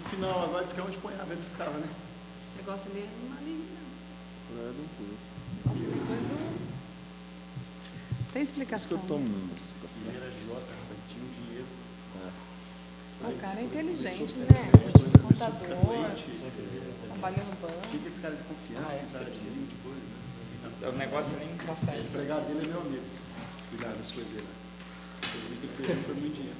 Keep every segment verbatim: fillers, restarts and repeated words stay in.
final agora diz que é onde põe a água, ele ficava, né? O negócio ali é uma linha. Não é do cu. Nossa, depois do... Tem explicação. Isso que eu tomo. Ele era agiota, rapaz, tinha um dinheiro. O cara é inteligente, Começou a né? ficar doente, começou a Contador, ficar doente. trabalhou no banco. Tinha aqueles caras de confiança, Ah, é, que você sabe precisa. de coisa, né? O negócio é nem passar O isso. empregado dele é meu amigo. Cuidado das coisas dele. Ele que perdeu foi muito dinheiro.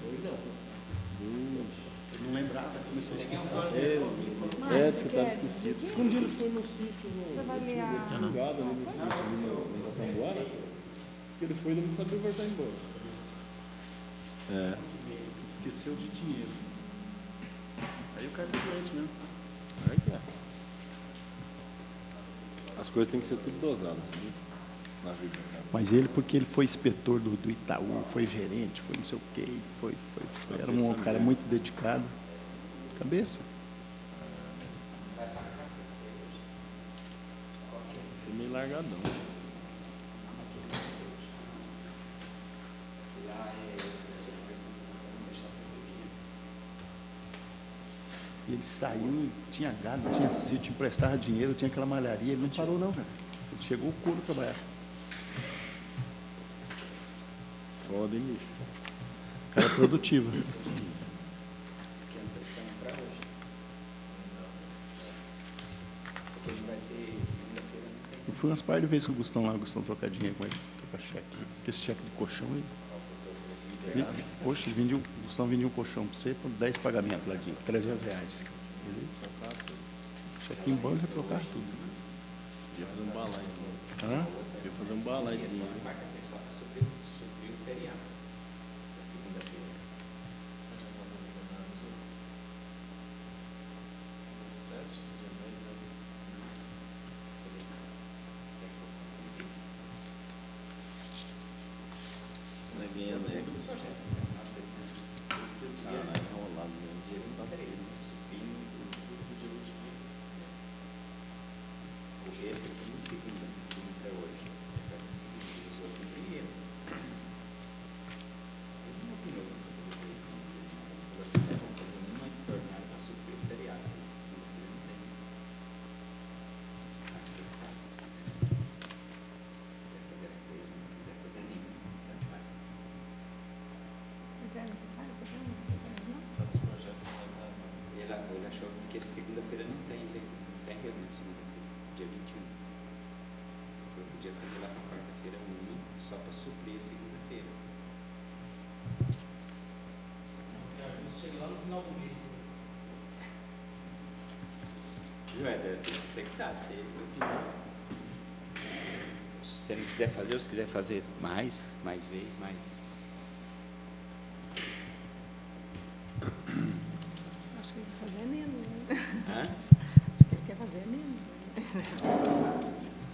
Ele não lembrava, começou a esquecer. É, diz que estava esquecido. Diz que um dia ele foi no sítio, Você vai ler a... no gado, ali no sítio, ali no Jatambuara. Diz que ele foi e não sabia voltar embora. É. Esqueceu de dinheiro. Aí o cara é doente mesmo. Aí que é. As coisas têm que ser tudo dosadas, sabe? Na vida. Mas ele, porque ele foi inspetor do, do Itaú, foi gerente, foi não sei o quê, foi, foi, foi. Era um cara muito dedicado. Cabeça. Tem que ser meio largadão. E ele saiu, tinha gado, tinha sítio, emprestava dinheiro, tinha aquela malharia, ele não parou não, cara. Ele chegou o couro trabalhar. Foda, hein, bicho? Cara produtivo. Eu fui umas par de vezes com o Gustão lá, o Gustão trocar dinheiro com ele, trocar cheque. Porque esse cheque de colchão aí. Ele, poxa, ele vendia, o Gustão vendia um colchão para você por dez pagamentos lá de trezentos reais. Ele, cheque em banco, ia trocar tudo. Ia fazer um balai. Hã? Ia fazer um balai de dinheiro. Neguinha negra. Caralho, enrolado mesmo. Esse aqui em segunda, até hoje. Os outros primeiro. Ele não opinou se você fazer isso. Você vai fazer uma extraordinária para suprir o feriado. Segunda-feira não tem. Acho que você sabe. Se quiser fazer as três, não quiser fazer nenhuma. Tanto vai. Mas é necessário fazer uma coisa, não? Tantos projetos mais nada. Ele, ele achou que segunda-feira não tem, ele não tem reunião segunda-feira, dia vinte e um. Eu podia fazer lá para quarta-feira uma, só para suprir a segunda-feira. Chega lá no final do mês. Viu, Éder? Você, você que sabe, você opinião. Se você não quiser fazer, ou se quiser fazer mais, mais vezes, mais. Acho que ele quer fazer menos, né? Hã? Acho que ele quer fazer menos, né?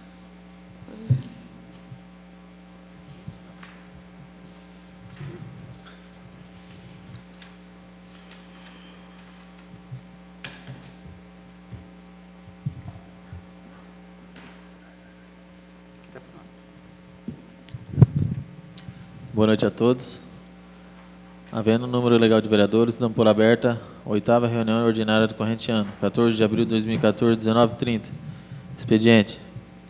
Aqui tá pronto. Boa noite a todos. Havendo o número legal de vereadores, dando por aberta a oitava reunião ordinária do corrente ano, quatorze de abril de dois mil e quatorze, dezenove e trinta. Expediente.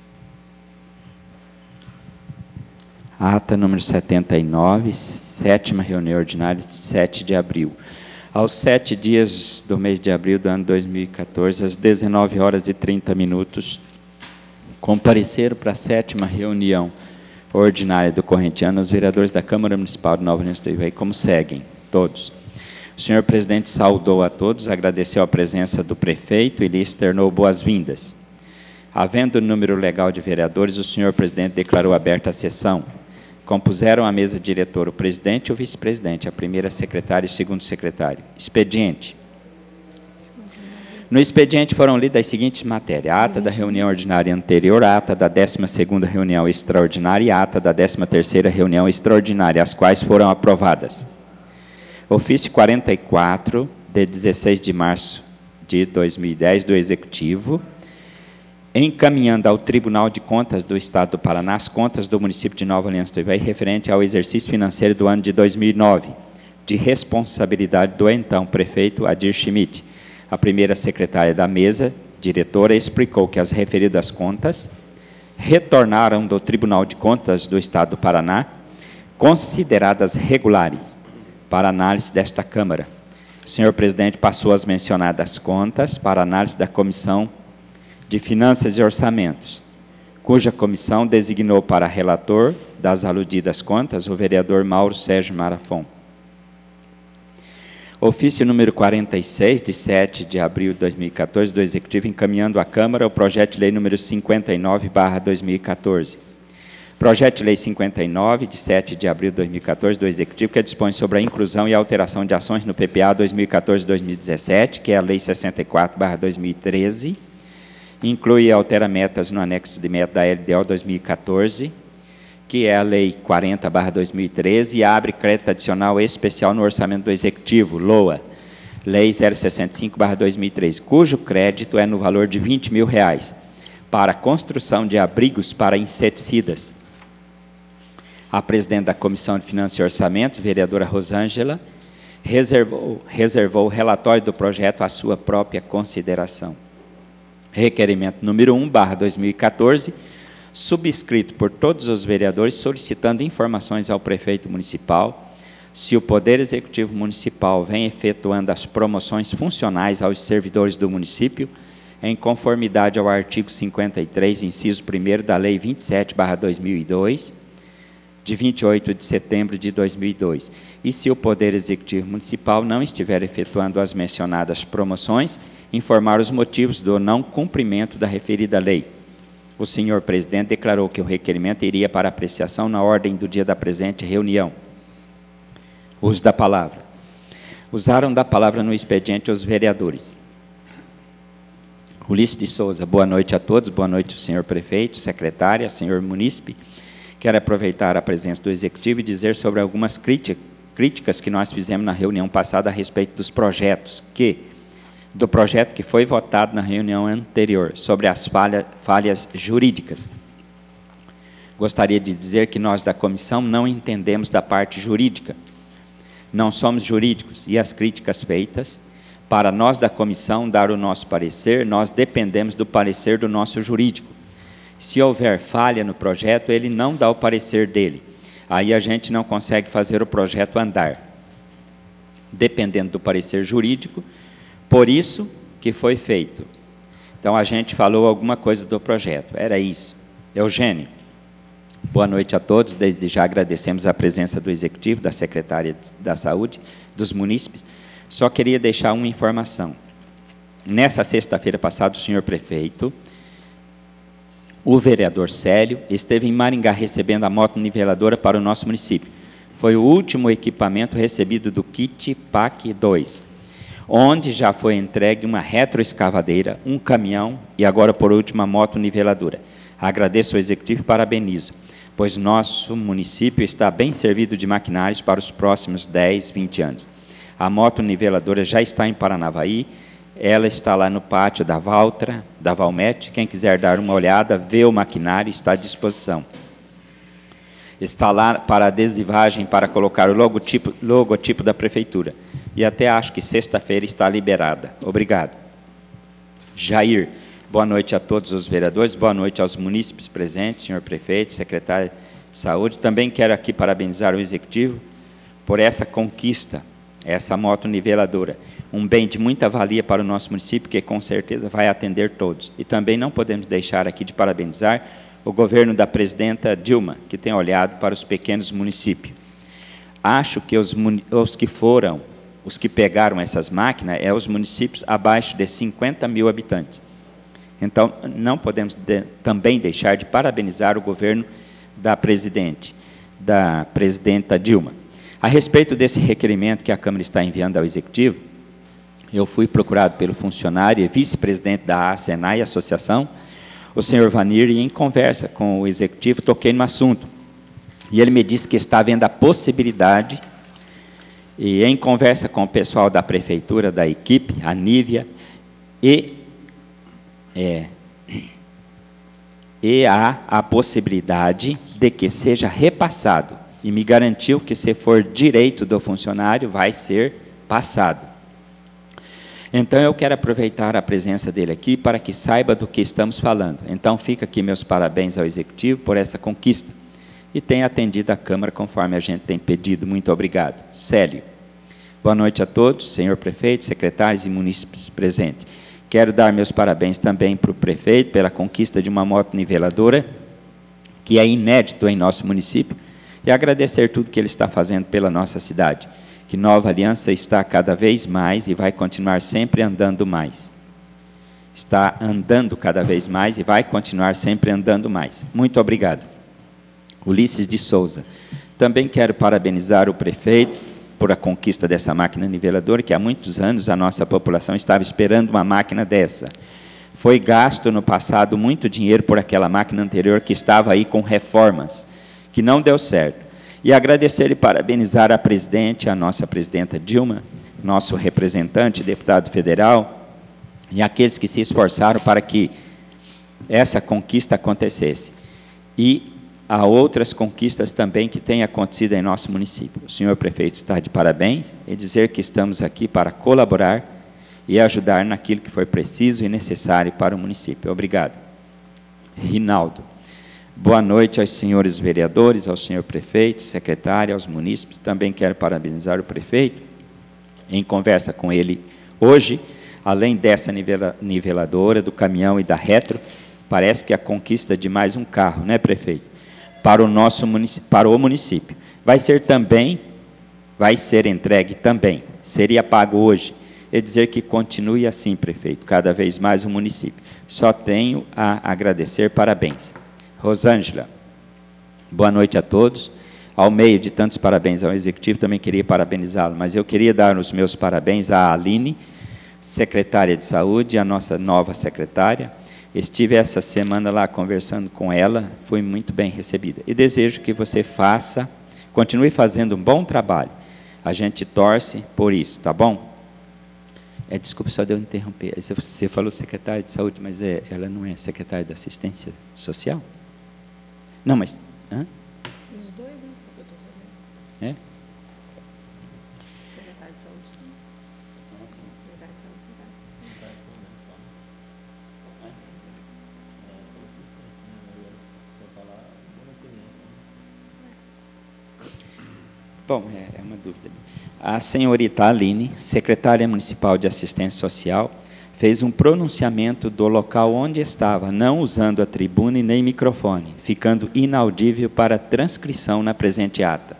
Ata número setenta e nove, sétima reunião ordinária de sete de abril. Aos sete dias do mês de abril do ano dois mil e quatorze, às dezenove horas e trinta minutos, compareceram para a sétima reunião ordinária do corrente ano os vereadores da Câmara Municipal de Nova Aliança do Ivaí, como seguem, todos. O senhor presidente saudou a todos, agradeceu a presença do prefeito e lhe externou boas-vindas. Havendo o número legal de vereadores, o senhor presidente declarou aberta a sessão. Compuseram a mesa diretora o presidente e o vice-presidente, a primeira secretária e o segundo secretário. Expediente. No expediente foram lidas as seguintes matérias: a ata da reunião ordinária anterior, a ata da décima segunda reunião extraordinária e a ata da décima terceira reunião extraordinária, as quais foram aprovadas. Ofício quarenta e quatro, de dezesseis de março de dois mil e dez, do Executivo, encaminhando ao Tribunal de Contas do Estado do Paraná as contas do município de Nova Aliança do Ivaí referente ao exercício financeiro do ano de dois mil e nove, de responsabilidade do então prefeito Adir Schmidt, A primeira secretária da mesa, diretora, explicou que as referidas contas retornaram do Tribunal de Contas do Estado do Paraná, consideradas regulares para análise desta Câmara. O senhor presidente passou as mencionadas contas para análise da Comissão de Finanças e Orçamentos, cuja comissão designou para relator das aludidas contas o vereador Mauro Sérgio Marafon. Ofício número quarenta e seis, de sete de abril de dois mil e quatorze, do Executivo, encaminhando à Câmara o projeto de lei número cinquenta e nove barra dois mil e quatorze. Projeto de lei cinquenta e nove, de sete de abril de dois mil e quatorze, do Executivo, que dispõe sobre a inclusão e alteração de ações no P P A dois mil e quatorze a dois mil e dezessete, que é a lei sessenta e quatro barra dois mil e treze, inclui e altera metas no anexo de meta da L D O dois mil e quatorze, que é a lei quarenta barra dois mil e treze, e abre crédito adicional especial no orçamento do Executivo, LOA, lei zero sessenta e cinco barra dois mil e treze, cujo crédito é no valor de vinte mil reais, para a construção de abrigos para inseticidas. A presidente da Comissão de Finanças e Orçamentos, vereadora Rosângela, reservou, reservou o relatório do projeto à sua própria consideração. Requerimento número um, barra dois mil e quatorze, subscrito por todos os vereadores, solicitando informações ao prefeito municipal se o Poder Executivo Municipal vem efetuando as promoções funcionais aos servidores do município, em conformidade ao artigo cinquenta e três, inciso primeiro da Lei vinte e sete barra dois mil e dois, de vinte e oito de setembro de dois mil e dois, e se o Poder Executivo Municipal não estiver efetuando as mencionadas promoções, informar os motivos do não cumprimento da referida lei. O senhor presidente declarou que o requerimento iria para apreciação na ordem do dia da presente reunião. Uso da palavra. Usaram da palavra no expediente os vereadores. Ulisses de Souza, boa noite a todos, boa noite, senhor prefeito, secretária, senhor munícipe. Quero aproveitar a presença do Executivo e dizer sobre algumas críticas que nós fizemos na reunião passada a respeito dos projetos que... do projeto que foi votado na reunião anterior, sobre as falha, falhas jurídicas. Gostaria de dizer que nós da comissão não entendemos da parte jurídica, não somos jurídicos, e as críticas feitas, para nós da comissão dar o nosso parecer, nós dependemos do parecer do nosso jurídico. Se houver falha no projeto, ele não dá o parecer dele, aí a gente não consegue fazer o projeto andar. Dependendo do parecer jurídico, por isso que foi feito. Então, a gente falou alguma coisa do projeto. Era isso. Eugênio, boa noite a todos. Desde já agradecemos a presença do Executivo, da Secretária da Saúde, dos munícipes. Só queria deixar uma informação. Nessa sexta-feira passada, o senhor prefeito, o vereador Célio, esteve em Maringá recebendo a moto niveladora para o nosso município. Foi o último equipamento recebido do kit P A C dois. Onde já foi entregue uma retroescavadeira, um caminhão e agora, por último, a moto niveladora. Agradeço ao Executivo e parabenizo, pois nosso município está bem servido de maquinários para os próximos dez, vinte anos. A moto niveladora já está em Paranavaí, ela está lá no pátio da Valtra, da Valmet. Quem quiser dar uma olhada, vê o maquinário, está à disposição. Está lá para adesivagem, para colocar o logotipo, logotipo da Prefeitura. E até acho que sexta-feira está liberada. Obrigado. Jair, boa noite a todos os vereadores, boa noite aos munícipes presentes, senhor prefeito, secretário de Saúde. Também quero aqui parabenizar o Executivo por essa conquista, essa moto niveladora. Um bem de muita valia para o nosso município, que com certeza vai atender todos. E também não podemos deixar aqui de parabenizar o governo da presidenta Dilma, que tem olhado para os pequenos municípios. Acho que os, os que foram, os que pegaram essas máquinas, é os municípios abaixo de cinquenta mil habitantes. Então, não podemos de, também deixar de parabenizar o governo da presidente, da presidenta Dilma. A respeito desse requerimento que a Câmara está enviando ao Executivo, eu fui procurado pelo funcionário e vice-presidente da A S E N A I, Associação, o senhor Vanir, e em conversa com o Executivo, toquei no assunto. E ele me disse que está havendo a possibilidade, e em conversa com o pessoal da Prefeitura, da equipe, a Nívia, e, é, e há a possibilidade de que seja repassado, e me garantiu que, se for direito do funcionário, vai ser passado. Então, eu quero aproveitar a presença dele aqui para que saiba do que estamos falando. Então, fica aqui meus parabéns ao Executivo por essa conquista. E tem atendido a Câmara conforme a gente tem pedido. Muito obrigado. Célio. Boa noite a todos, senhor prefeito, secretários e munícipes presentes. Quero dar meus parabéns também para o prefeito pela conquista de uma moto niveladora, que é inédito em nosso município, e agradecer tudo que ele está fazendo pela nossa cidade. Que Nova Aliança está cada vez mais e vai continuar sempre andando mais. Está andando cada vez mais e vai continuar sempre andando mais. Muito obrigado. Ulisses de Souza. Também quero parabenizar o prefeito por a conquista dessa máquina niveladora, que há muitos anos a nossa população estava esperando uma máquina dessa. Foi gasto no passado muito dinheiro por aquela máquina anterior que estava aí com reformas, que não deu certo. E agradecer e parabenizar a presidente, a nossa presidenta Dilma, nosso representante, deputado federal, e aqueles que se esforçaram para que essa conquista acontecesse. E há outras conquistas também que têm acontecido em nosso município. O senhor prefeito está de parabéns e dizer que estamos aqui para colaborar e ajudar naquilo que for preciso e necessário para o município. Obrigado. Rinaldo. Boa noite aos senhores vereadores, ao senhor prefeito, secretário, aos munícipes. Também quero parabenizar o prefeito. Em conversa com ele hoje, além dessa nivela, niveladora, do caminhão e da retro, parece que a conquista de mais um carro, né, prefeito? Para o nosso município, para o município. Vai ser também, vai ser entregue também, seria pago hoje. É dizer que continue assim, prefeito, cada vez mais o município. Só tenho a agradecer, parabéns. Rosângela, boa noite a todos. Ao meio de tantos parabéns ao Executivo, também queria parabenizá-lo, mas eu queria dar os meus parabéns à Aline, secretária de Saúde, a nossa nova secretária. Estive essa semana lá conversando com ela, fui muito bem recebida. E desejo que você faça, continue fazendo um bom trabalho. A gente torce por isso, tá bom? É, desculpa só de eu interromper. Você falou secretária de Saúde, mas é, ela não é secretária de Assistência Social? Não, mas... Hã? Os dois, né? Eu tô sabendo. É? Secretário de Saúde, sim. Secretário de Saúde, secretário. Bom, é, é uma dúvida. A senhorita Aline, secretária municipal de Assistência Social, fez um pronunciamento do local onde estava, não usando a tribuna e nem microfone, ficando inaudível para transcrição na presente ata.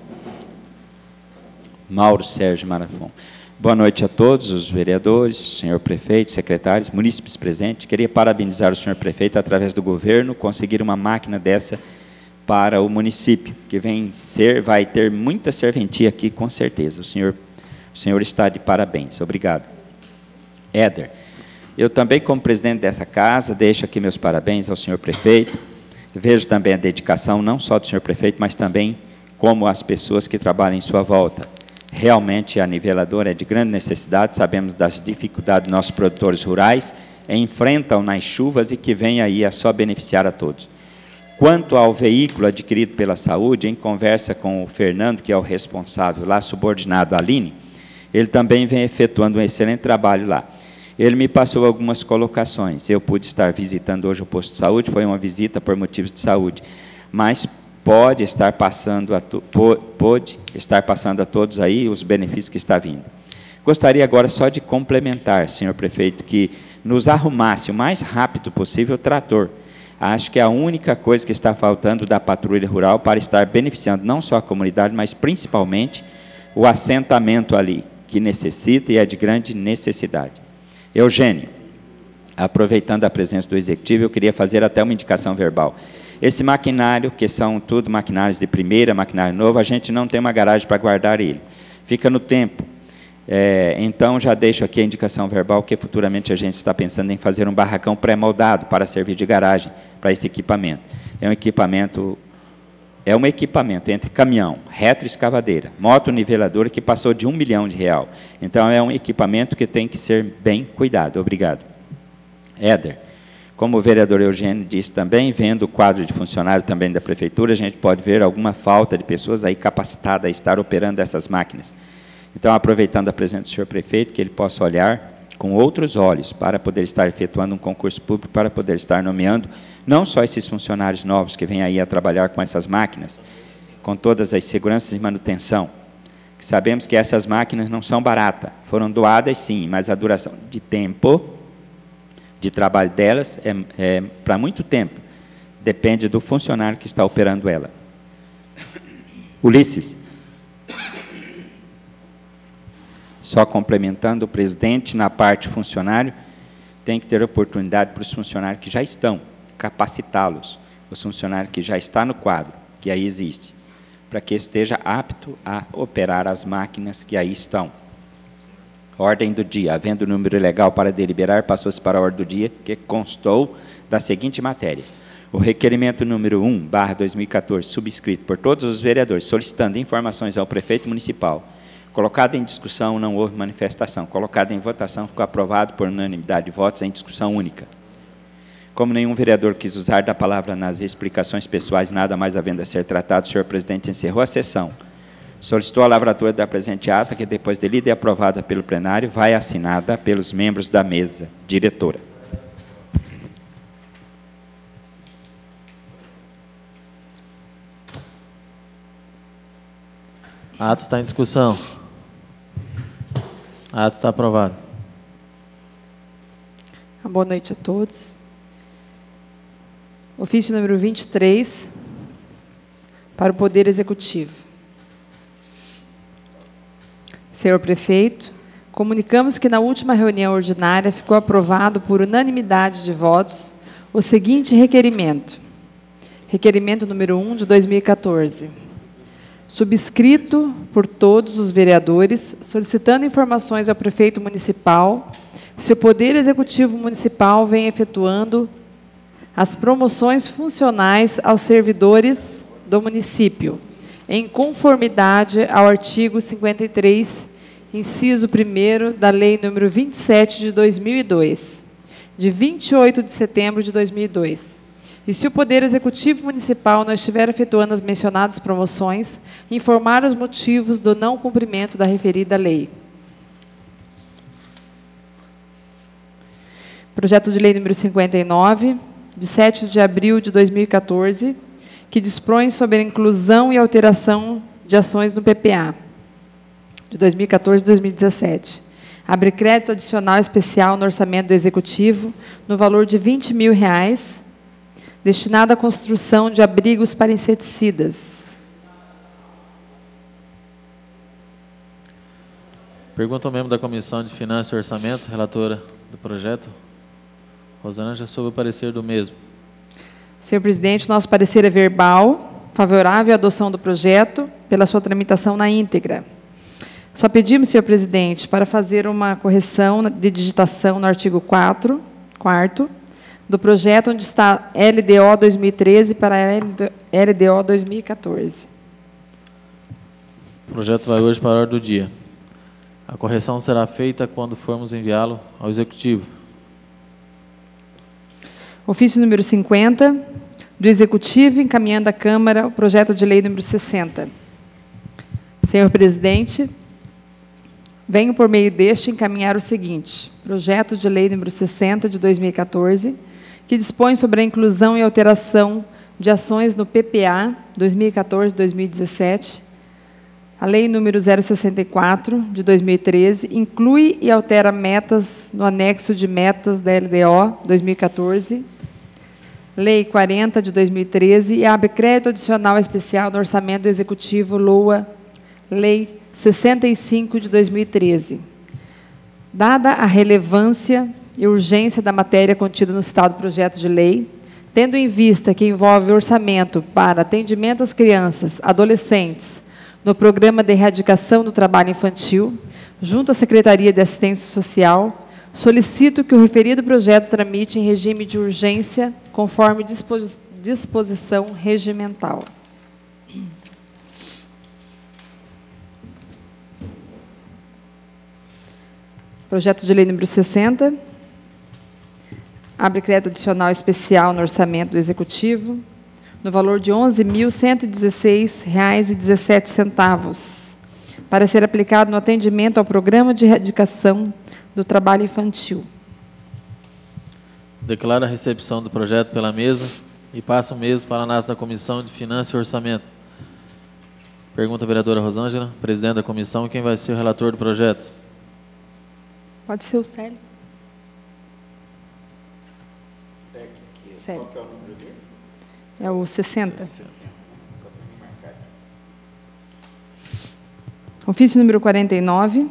Mauro Sérgio Marafon. Boa noite a todos os vereadores, senhor prefeito, secretários, munícipes presentes. Queria parabenizar o senhor prefeito, através do governo, conseguir uma máquina dessa para o município, que vem ser, vai ter muita serventia aqui, com certeza. O senhor, o senhor está de parabéns. Obrigado. Éder, eu também, como presidente dessa casa, deixo aqui meus parabéns ao senhor prefeito. Vejo também a dedicação, não só do senhor prefeito, mas também como as pessoas que trabalham em sua volta. Realmente, a niveladora é de grande necessidade, sabemos das dificuldades dos nossos produtores rurais, enfrentam nas chuvas e que vem aí a só beneficiar a todos. Quanto ao veículo adquirido pela saúde, em conversa com o Fernando, que é o responsável lá, subordinado à Aline, ele também vem efetuando um excelente trabalho lá. Ele me passou algumas colocações. Eu pude estar visitando hoje o posto de saúde, foi uma visita por motivos de saúde, mas pode estar passando a, to, pode estar passando a todos aí os benefícios que está vindo. Gostaria agora só de complementar, senhor prefeito, que nos arrumasse o mais rápido possível o trator. Acho que é a única coisa que está faltando da patrulha rural para estar beneficiando não só a comunidade, mas principalmente o assentamento ali, que necessita e é de grande necessidade. Eugênio, aproveitando a presença do Executivo, eu queria fazer até uma indicação verbal. Esse maquinário, que são tudo maquinários de primeira, maquinário novo, a gente não tem uma garagem para guardar ele. Fica no tempo. É, então, já deixo aqui a indicação verbal, que futuramente a gente está pensando em fazer um barracão pré-moldado para servir de garagem para esse equipamento. É um equipamento, é um equipamento entre caminhão, retroescavadeira, moto niveladora, que passou de um milhão de real. Então, é um equipamento que tem que ser bem cuidado. Obrigado. Éder, como o vereador Eugênio disse também, vendo o quadro de funcionário também da prefeitura, a gente pode ver alguma falta de pessoas aí capacitadas a estar operando essas máquinas. Então, aproveitando a presença do senhor prefeito, que ele possa olhar com outros olhos, para poder estar efetuando um concurso público, para poder estar nomeando não só esses funcionários novos que vêm aí a trabalhar com essas máquinas, com todas as seguranças e manutenção. Sabemos que essas máquinas não são baratas, foram doadas sim, mas a duração de tempo de trabalho delas é, é para muito tempo, depende do funcionário que está operando ela. Ulisses. Só complementando, o presidente, na parte funcionário, tem que ter oportunidade para os funcionários que já estão, capacitá-los, os funcionários que já estão no quadro, que aí existe, para que esteja apto a operar as máquinas que aí estão. Ordem do dia. Havendo número legal para deliberar, passou-se para a ordem do dia, que constou da seguinte matéria. O requerimento número um, barra dois mil e quatorze, subscrito por todos os vereadores, solicitando informações ao prefeito municipal. Colocado em discussão, não houve manifestação. Colocado em votação, ficou aprovado por unanimidade de votos em discussão única. Como nenhum vereador quis usar da palavra nas explicações pessoais, nada mais havendo a ser tratado, o senhor presidente encerrou a sessão. Solicitou a lavratura da presente ata, que depois de lida e aprovada pelo plenário, vai assinada pelos membros da mesa diretora. Ato está em discussão. Ato está aprovado. Boa noite a todos. Ofício número vinte e três, para o Poder Executivo. Senhor Prefeito, comunicamos que na última reunião ordinária ficou aprovado por unanimidade de votos o seguinte requerimento. Requerimento número um de dois mil e quatorze. Subscrito por todos os vereadores, solicitando informações ao prefeito municipal se o Poder Executivo Municipal vem efetuando as promoções funcionais aos servidores do município, em conformidade ao artigo cinquenta e três, inciso primeiro da Lei número vinte e sete de dois mil e dois, de vinte e oito de setembro de dois mil e dois. E se o Poder Executivo Municipal não estiver efetuando as mencionadas promoções, informar os motivos do não cumprimento da referida lei. Projeto de Lei número cinquenta e nove, de sete de abril de dois mil e quatorze, que dispõe sobre a inclusão e alteração de ações no P P A, de dois mil e quatorze a dois mil e dezessete. Abre crédito adicional especial no orçamento do Executivo, no valor de vinte mil reais, destinado à construção de abrigos para inseticidas. Pergunta ao membro da Comissão de Finanças e Orçamento, relatora do projeto. Rosângela, sobre o parecer do mesmo. Senhor presidente, nosso parecer é verbal, favorável à adoção do projeto, pela sua tramitação na íntegra. Só pedimos, senhor presidente, para fazer uma correção de digitação no artigo quatro, quarto, do projeto, onde está L D O dois mil e treze para L D O dois mil e quatorze. O projeto vai hoje para a ordem do dia. A correção será feita quando formos enviá-lo ao Executivo. Ofício número cinquenta, do Executivo, encaminhando à Câmara o projeto de lei número sessenta. Senhor presidente, venho por meio deste encaminhar o seguinte: projeto de lei número sessenta de dois mil e quatorze, que dispõe sobre a inclusão e alteração de ações no P P A dois mil e quatorze a dois mil e dezessete. A lei número zero sessenta e quatro de dois mil e treze inclui e altera metas no anexo de metas da L D O dois mil e quatorze. Lei quarenta de dois mil e treze e abre crédito adicional especial no orçamento do Executivo L O A, Lei sessenta e cinco de dois mil e treze. Dada a relevância e urgência da matéria contida no citado projeto de lei, tendo em vista que envolve orçamento para atendimento às crianças, adolescentes, no Programa de Erradicação do Trabalho Infantil, junto à Secretaria de Assistência Social, solicito que o referido projeto tramite em regime de urgência, conforme dispos- disposição regimental. Projeto de lei número sessenta. Abre crédito adicional especial no orçamento do Executivo, no valor de onze mil cento e dezesseis reais e dezessete centavos, para ser aplicado no atendimento ao Programa de Erradicação do trabalho infantil. Declaro a recepção do projeto pela mesa e passo o mesmo para a análise da Comissão de Finanças e Orçamento. Pergunta a vereadora Rosângela, presidente da comissão, quem vai ser o relator do projeto? Pode ser o Célio. Célio. É o sessenta. Ofício número quarenta e nove,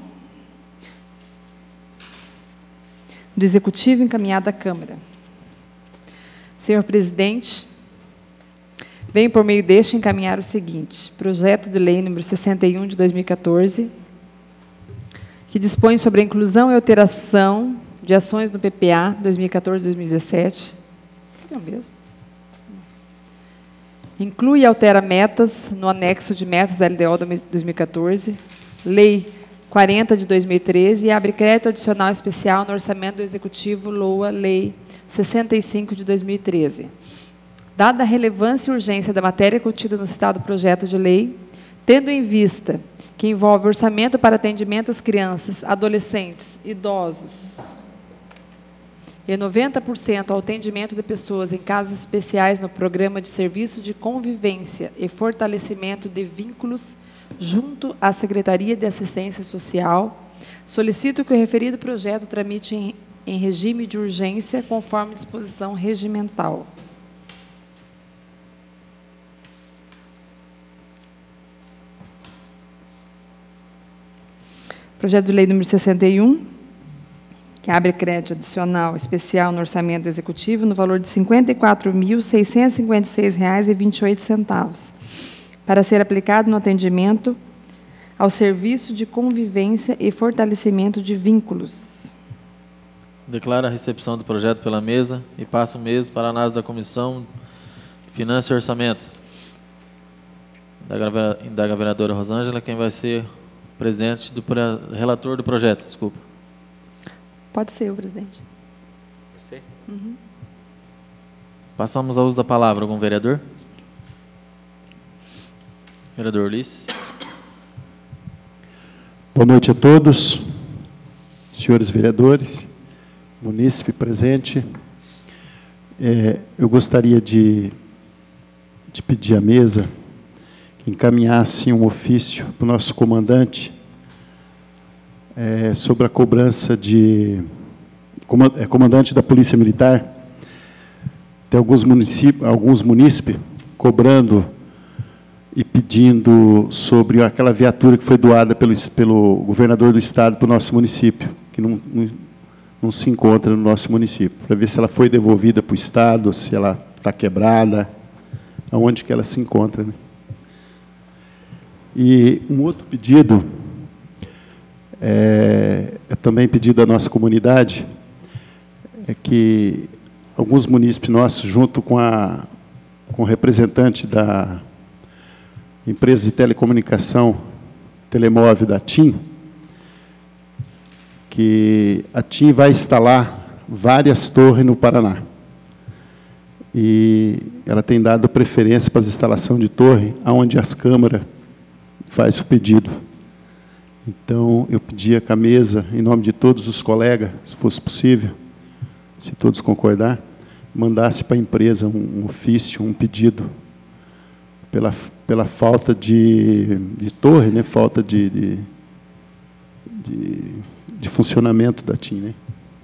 do Executivo, encaminhado à Câmara. Senhor presidente, venho por meio deste encaminhar o seguinte: projeto de lei número sessenta e um de dois mil e quatorze, que dispõe sobre a inclusão e alteração de ações no P P A dois mil e quatorze a dois mil e dezessete. É o mesmo. Inclui e altera metas no anexo de metas da L D O dois mil e quatorze, Lei quarenta de dois mil e treze, e abre crédito adicional especial no orçamento do Executivo L O A, Lei sessenta e cinco de dois mil e treze. Dada a relevância e urgência da matéria contida no citado projeto de lei, tendo em vista que envolve orçamento para atendimento às crianças, adolescentes, idosos, e noventa por cento ao atendimento de pessoas em casas especiais no Programa de Serviço de Convivência e Fortalecimento de Vínculos junto à Secretaria de Assistência Social, solicito que o referido projeto tramite em, em regime de urgência, conforme disposição regimental. Projeto de lei número sessenta e um, que abre crédito adicional especial no orçamento do Executivo no valor de cinquenta e quatro mil, seiscentos e cinquenta e seis reais e vinte e oito centavos, para ser aplicado no atendimento ao serviço de convivência e fortalecimento de vínculos. Declaro a recepção do projeto pela mesa e passo o mesmo para a análise da Comissão de Finanças e Orçamento. Da a vereadora Rosângela, quem vai ser o presidente do relator do projeto, desculpa. Pode ser o presidente. Você? Uhum. Passamos ao uso da palavra. Algum vereador? Vereador Ulisses. Boa noite a todos, senhores vereadores, munícipe presente. É, eu gostaria de, de pedir à mesa que encaminhasse um ofício para o nosso comandante é, sobre a cobrança de... É, comandante da Polícia Militar, tem alguns municípios, alguns munícipes cobrando e pedindo sobre aquela viatura que foi doada pelo, pelo governador do estado para o nosso município, que não, não, não se encontra no nosso município, para ver se ela foi devolvida para o estado, se ela está quebrada, aonde que ela se encontra. Né? E um outro pedido, é, é também pedido da nossa comunidade, é que alguns munícipes nossos, junto com, a, com o representante da empresa de telecomunicação telemóvel da TIM, que a TIM vai instalar várias torres no Paraná. E ela tem dado preferência para a instalação de torre, onde as câmaras fazem o pedido. Então, eu pedia que a mesa, em nome de todos os colegas, se fosse possível, se todos concordar, mandasse para a empresa um, um ofício, um pedido, pela, pela falta de, de torre, né? Falta de, de, de, de funcionamento da TIM. Né?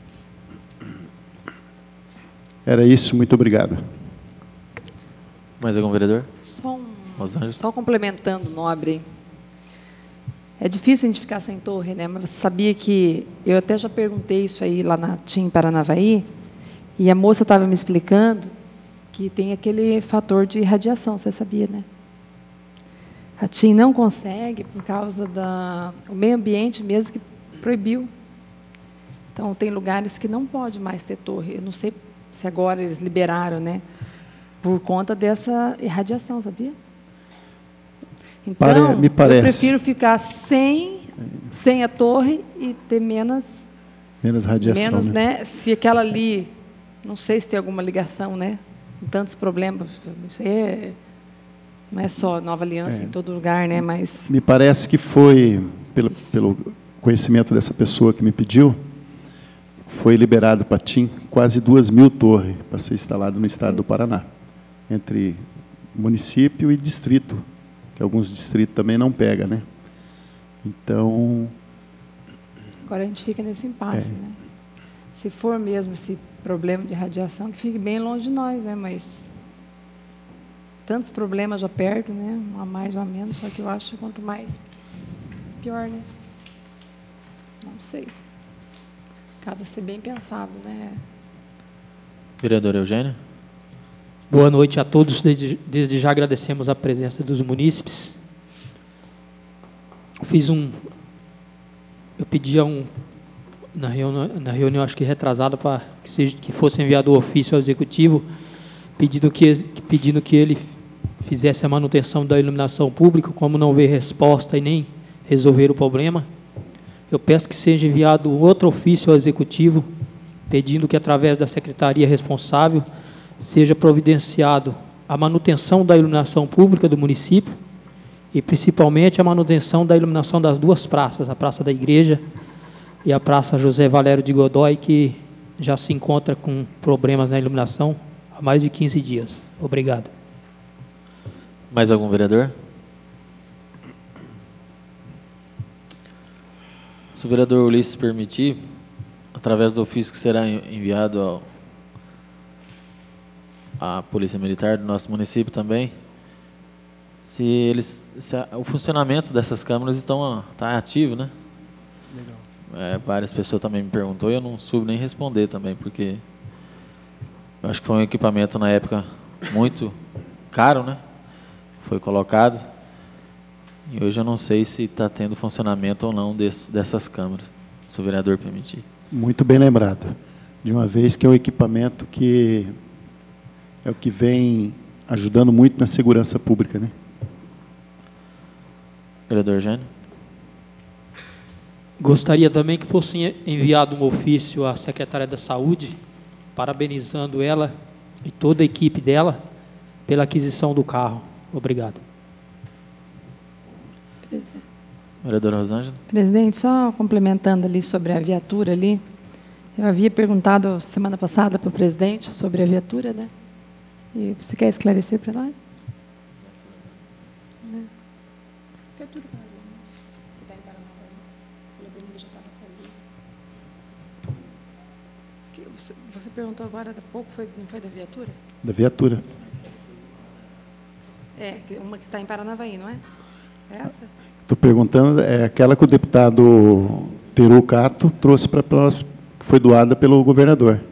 Era isso, muito obrigado. Mais algum vereador? Só, um, Rosângela? só complementando, Nobre. É difícil a gente ficar sem torre, né? Mas você sabia que... Eu até já perguntei isso aí lá na TIM Paranavaí, e a moça estava me explicando que tem aquele fator de radiação, você sabia, né? A TIM não consegue por causa da... O meio ambiente mesmo que proibiu. Então, tem lugares que não pode mais ter torre. Eu não sei se agora eles liberaram, né? Por conta dessa irradiação, sabia? Então, Pare, me parece. eu prefiro ficar sem, sem a torre e ter menos... Menos radiação, menos, né? né? Se aquela ali... Não sei se tem alguma ligação, né? Com tantos problemas. Isso aí é, não é só Nova Aliança É. em todo lugar, né? Mas... Me parece que foi, pelo, pelo conhecimento dessa pessoa que me pediu, foi liberado para TIM quase duas mil torres para ser instalado no estado do Paraná, entre município e distrito, que alguns distritos também não pegam, né? Então, Agora a gente fica nesse impasse, É. né? Se for mesmo esse problema de radiação, que fique bem longe de nós, né? Mas tantos problemas já perto, né? Um a mais, um a menos, só que eu acho que quanto mais, pior, né? Não sei. Caso a ser bem pensado, né? Vereador Eugênio. Boa noite a todos. Desde, desde já agradecemos a presença dos munícipes. Fiz um... Eu pedi a um... Na reunião, na reunião acho que retrasada, para que, seja, que fosse enviado o ofício ao Executivo, pedindo que, pedindo que ele fizesse a manutenção da iluminação pública, como não veio resposta e nem resolver o problema. Eu peço que seja enviado outro ofício ao Executivo, pedindo que, através da secretaria responsável, seja providenciado a manutenção da iluminação pública do município e, principalmente, a manutenção da iluminação das duas praças, a Praça da Igreja e a Praça José Valério de Godoy, que já se encontra com problemas na iluminação há mais de quinze dias. Obrigado. Mais algum vereador? Se o vereador Ulisses permitir, através do ofício que será enviado ao, à Polícia Militar do nosso município também, se eles, se a, o funcionamento dessas câmeras estão tá ativo, né? Legal. É, várias pessoas também me perguntou e eu não soube nem responder também, porque eu acho que foi um equipamento na época muito caro, né? Foi colocado. E hoje eu não sei se está tendo funcionamento ou não desse, dessas câmeras, se o vereador permitir. muito bem lembrado. De uma vez que é um equipamento que é o que vem ajudando muito na segurança pública, né? Vereador Jânio. Gostaria também que fosse enviado um ofício à secretária da Saúde, parabenizando ela e toda a equipe dela pela aquisição do carro. Obrigado. Vereadora Rosângela. Presidente, só complementando ali sobre a viatura ali, eu havia perguntado semana passada para o presidente sobre a viatura, né? E você quer esclarecer para nós? Né? Viatura que nós vamos, que está em Paranaguá, pela Avenida já estava ali. Você, você perguntou agora há pouco, foi, não foi da viatura? Da viatura. É, que- uma que está em Paranavaí, não é? É essa? Estou perguntando, é aquela que o deputado Teru Cato trouxe para nós, que foi doada pelo governador.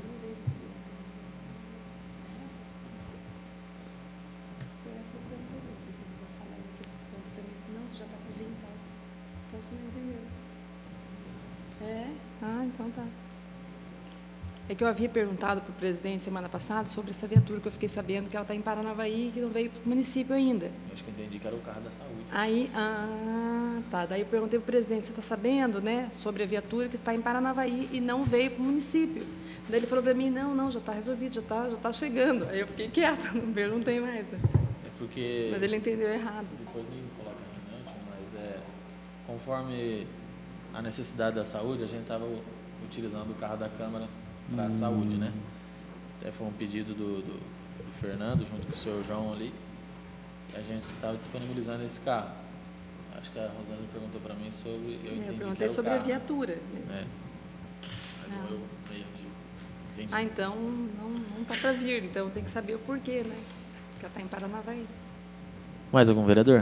É? Ah, então tá. É que eu havia perguntado para o presidente semana passada sobre essa viatura, que eu fiquei sabendo que ela está em Paranavaí e que não veio para o município ainda. Acho que eu entendi que era o carro da saúde. Aí, ah, tá. Daí eu perguntei para o presidente, você está sabendo, né, sobre a viatura que está em Paranavaí e não veio para o município. Daí ele falou para mim, não, não, já está resolvido, já está já tá chegando. Aí eu fiquei quieta, não perguntei mais. Né? É porque... Mas ele entendeu errado. Depois nem coloca na reunião, mas é... Conforme a necessidade da saúde, a gente estava utilizando o carro da Câmara para a saúde, né? Até foi um pedido do, do, do Fernando, junto com o senhor João ali, e a gente estava disponibilizando esse carro. Acho que a Rosângela perguntou para mim sobre... Eu, Eu entendi que perguntei era o sobre a carro. viatura. É. Mas Não. eu meio que entendi. Ah, então não está para vir, então tem que saber o porquê, né? Porque ela está em Paranavaí. Mais algum vereador?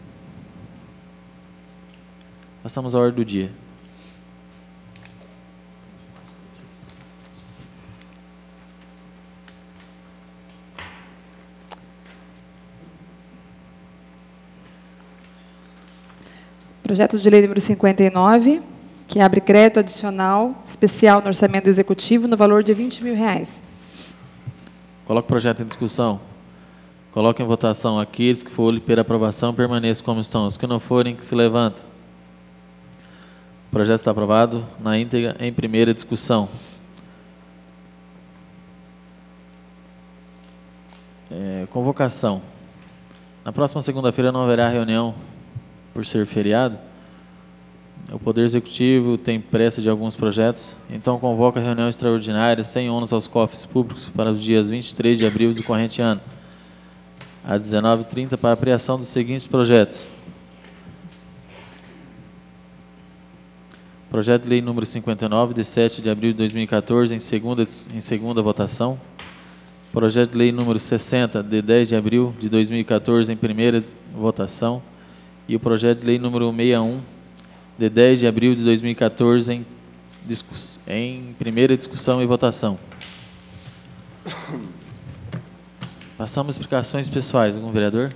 Passamos à ordem do dia. Projeto de lei número cinquenta e nove, que abre crédito adicional especial no orçamento executivo no valor de vinte mil reais. Coloque o projeto em discussão. Coloque em votação aqueles que forem pela aprovação, permaneçam como estão. Os que não forem, que se levantem. O projeto está aprovado na íntegra em primeira discussão. É, convocação. Na próxima segunda-feira não haverá reunião por ser feriado. o Poder Executivo tem pressa de alguns projetos, então convoca a reunião extraordinária sem ônus aos cofres públicos para os dias vinte e três de abril do corrente ano, às dezenove e trinta, para a apreensão dos seguintes projetos. Projeto de Lei número cinquenta e nove, de sete de abril de dois mil e quatorze, em segunda, em segunda votação. Projeto de Lei número sessenta, de dez de abril de dois mil e quatorze, em primeira votação. E o Projeto de Lei número sessenta e um, de dez de abril de dois mil e quatorze, em, discuss... em primeira discussão e votação. Passamos explicações pessoais. Algum vereador?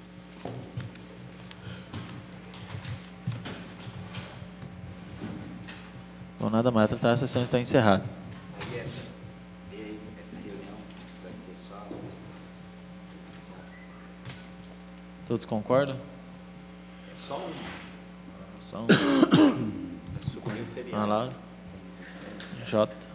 Bom, nada mais a tratar, a sessão está encerrada. Aí essa, essa reunião vai ser só presencial. Todos concordam? É só um. Só um. Vai suprir o feriado. Ana Laura? Jota.